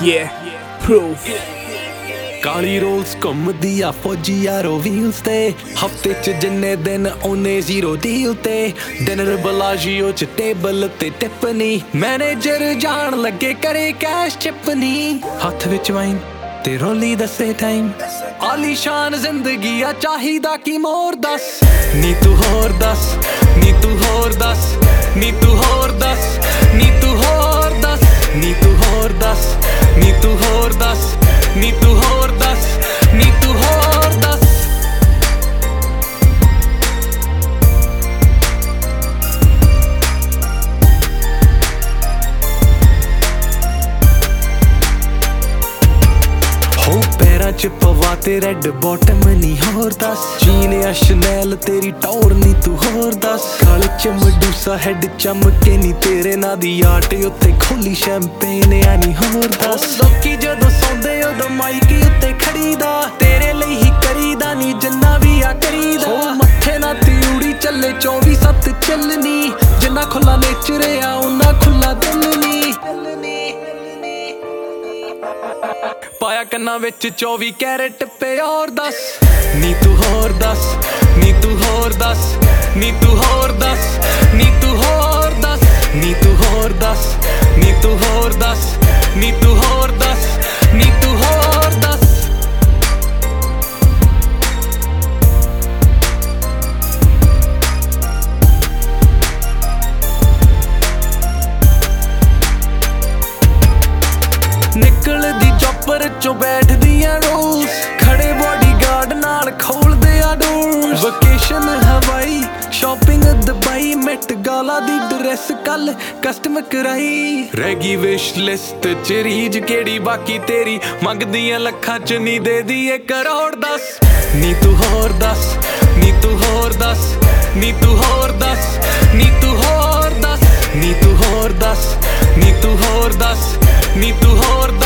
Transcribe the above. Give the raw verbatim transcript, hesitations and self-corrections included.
Yeah, proof. ਕਾਲੀ rolls ਘੁੰਮਦੀ ਆ ਫੌਜੀ ਯਾਰੋ ਵੀਲਸ ਤੇ ਹਫਤੇ ਚ ਜਿੰਨੇ ਦਿਨ ਉਹਨੇ ਜ਼ੀਰੋ ਡੀਲ ਤੇ ਡਿਨਰ ਬਲਾਜੀਓ ਚ ਟੇਬਲ ਤੇ ਟਿੱਪਣੀ ਮੈਨੇਜਰ ਜਾਣ ਲੱਗੇ ਕਰੇ ਕੈਸ਼ ਚਿਪਨੀ ਹੱਥ ਵਿੱਚ ਵਾਈਨ ਤੇ ਰੋਲੀ ਦੱਸੇ ਟਾਈਮ ਆਲੀਸ਼ਾਨ ਜ਼ਿੰਦਗੀ ਆ ਚਾਹੀਦਾ ਕੀ ਮੋਰ ਦੱਸ ਨੀ ਤੂੰ ਹੋਰ ਦੱਸ ਨੀ ਤੂੰ ਹੋਰ ਦੱਸ ਨੀ ਤੂੰ ਹੋਰ ਦੱਸ ਨੀ ਤੂੰ ਹੋਰ ਦੱਸ ਨੀ ਤੂੰ ਹੋਰ ਦੱਸ ਨੀ ਤੂੰ ਹੋਰ ਦੱਸ ਨੀ ਤੂੰ ਹੋਰ ਦੱਸ ਨੀ ਤੂੰ ਹੋਰ ਦੱਸ ਹੋ ਪੈਰਾਂ ਚ ਪਵਾ ਤੇ ਰੈਡ ਬੋਟਮ ਨੀ ਹੋਰ ਦੱਸ ਜੀਨ ਆ ਸ਼ਨੈਲ ਤੇਰੀ ਟੌਰ ਨੀ ਤੂੰ ਹੋਰ ਦੱਸ ਕਾਲੇ ਚ ਮਡੂਸਾ ਹੈਡ ਚਮਕੇ ਨੀ ਤੇਰੇ ਨਾਂ ਦੀ ਆਟ ਉੱਤੇ ਖੋਲੀ ਸ਼ੈਂਪੇਨ ਆ ਨੀ ਹੋਰ ਦੱਸ ਲੋਕੀ ਜਦੋਂ ਸੌਂਦੇ ਉਦੋਂ ਮਾਈਕ ਉੱਤੇ ਖੜੀਦਾ ਤੇਰੇ ਲਈ ਹੀ ਕਰੀਦਾ ਨੀ ਜਿੰਨਾ ਵੀ ਆ ਕਰੀਦਾ ਹੋ ਮੱਥੇ ਨਾ ਤਿਉੜੀ ਚੱਲੇ ਚੌਵੀ ਸੱਤ ਚੱਲਣੀ ਜਿੰਨਾ ਖੁੱਲਾ ਨੇਚਰ ਆ ਉਹਨਾਂ ਖੁੱਲਾ ਦਿਲ ਨੀ ਪਾਇਆ ਕੰਨਾਂ ਵਿੱਚ ਚੌਵੀ ਕੈਰਟ ਪਿਓਰ ਦੱਸ ਨੀ ਤੂੰ ਹੋਰ ਦੱਸ ਨੀ ਤੂੰ ਹੋਰ ਦੱਸ ਨੀ ਤੂੰ ਹੋਰ ਦੱਸ ਨੀ ਤੂੰ ਹੋਰ ਦੱਸ ਨੀ ਤੂੰ ਹੋਰ ਦੱਸ ਨੀ ਤੂੰ ਹੋਰ ਦੱਸ ਨੀ ਤੂੰ ਹੋਰ ਦੱਸ ਨੀ ਤੂੰ ਹੋਰ ਦੱਸ ਨਿਕਲਦੀ ਚੌਪਰ ਚੋਂ ਬੈਠਦੀਆਂ ਰੋਜ਼ ਖੜੇ ਬਾਡੀਗਾਰਡ ਨਾਲ ਖੋਲਦੇ ਆ doors vacation Hawaii shopping Dubai Met Gala ਦੀ ਡਰੈਸ ਕੱਲ ਕਸਟਮ ਕਰਾਈ ਰਹਿ ਗਈ ਵਿਸ਼ ਲਿਸਟ ਚ ਰੀਜ ਕਿਹੜੀ ਬਾਕੀ ਤੇਰੀ ਮੰਗਦੀਆਂ ਲੱਖਾਂ ਚ ਨੀ ਦੇ ਦੀਏ ਕਰੋੜ ਦੱਸ ਨੀ ਤੂੰ ਹੋਰ ਦੱਸ ਨੀ ਤੂੰ ਹੋਰ ਦੱਸ ਨੀ ਤੂੰ ਹੋਰ ਦੱਸ ਨੀ ਤੂੰ ਹੋਰ ਦੱਸ ਨੀ ਤੂੰ ਹੋਰ ਦੱਸ ਨੀ ਤੂੰ ਹੋਰ ਦੱਸ ਨੀ ਤੂੰ ਹੋਰ